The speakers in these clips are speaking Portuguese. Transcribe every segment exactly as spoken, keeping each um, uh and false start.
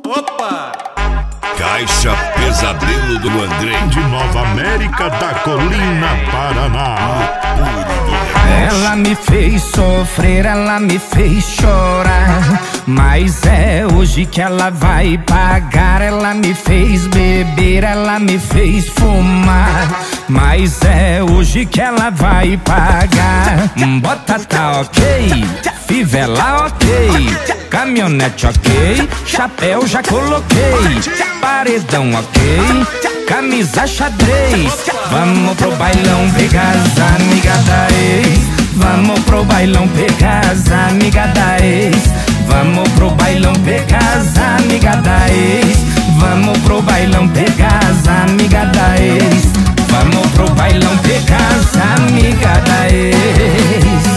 Opa! Caixa Pesadelo do André, de Nova América, da Colina, Paraná. Ela me fez sofrer, ela me fez chorar, mas é hoje que ela vai pagar. Ela me fez beber, ela me fez fumar, mas é hoje que ela vai pagar. Bota tá ok, fivela ok, caminhonete ok, chapéu já coloquei, paredão ok, camisa xadrez. Vamos pro bailão pegar as amigas da ex. Vamos pro bailão pegar as amigas da ex. Vamos pro bailão pegar as amigas da ex. Vamos pro bailão pegar as amigas da ex. Vamos pro bailão pegar as amigas da ex.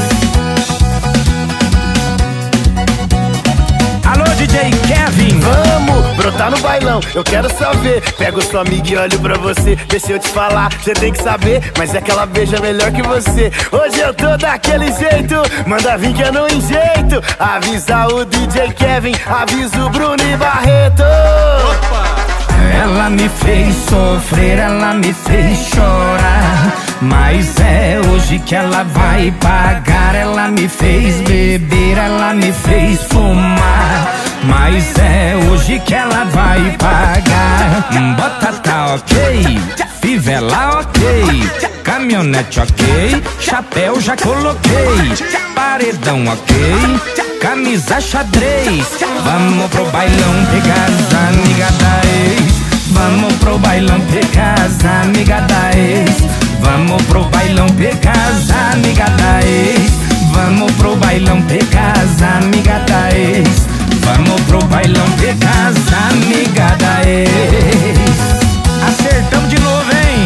Alô, D J Kevin. Vamos brotar no bailão, eu quero saber. Pego sua amiga e olho pra você. Deixa eu te falar, você tem que saber, mas é que ela beija melhor que você. Hoje eu tô daquele jeito, manda vir que eu não enjeito. Avisa o D J Kevin, avisa o Bruno e Barreto. Opa! Ela me fez sofrer, ela me fez chorar, mas é hoje que ela vai pagar. Ela me fez beber, ela me fez fumar, mas é hoje que ela vai pagar. Bota tá ok, fivela ok, caminhonete ok, chapéu já coloquei, paredão ok, camisa xadrez. Vamos pro bailão pegar as amigas da ex. Vamos pro bailão pegar as amigas da ex. Vamos pro bailão pegar as amigas da ex. Vamos pro bailão pegar as amigas da ex. Vamos pro bailão pegar as amigas da ex. Acertamos de novo, hein?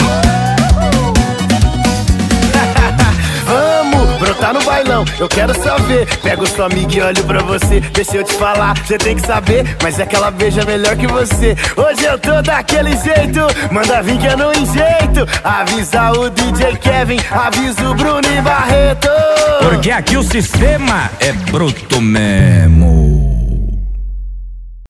Vamos brotar no bailão, eu quero saber. Pego sua amiga e olho pra você. Deixa eu te falar, você tem que saber, mas é que ela beija melhor que você. Hoje eu tô daquele jeito, manda vir que eu não enjeito. Avisa o D J Kevin, avisa o Bruno e Barreto. Porque aqui o sistema é bruto mesmo.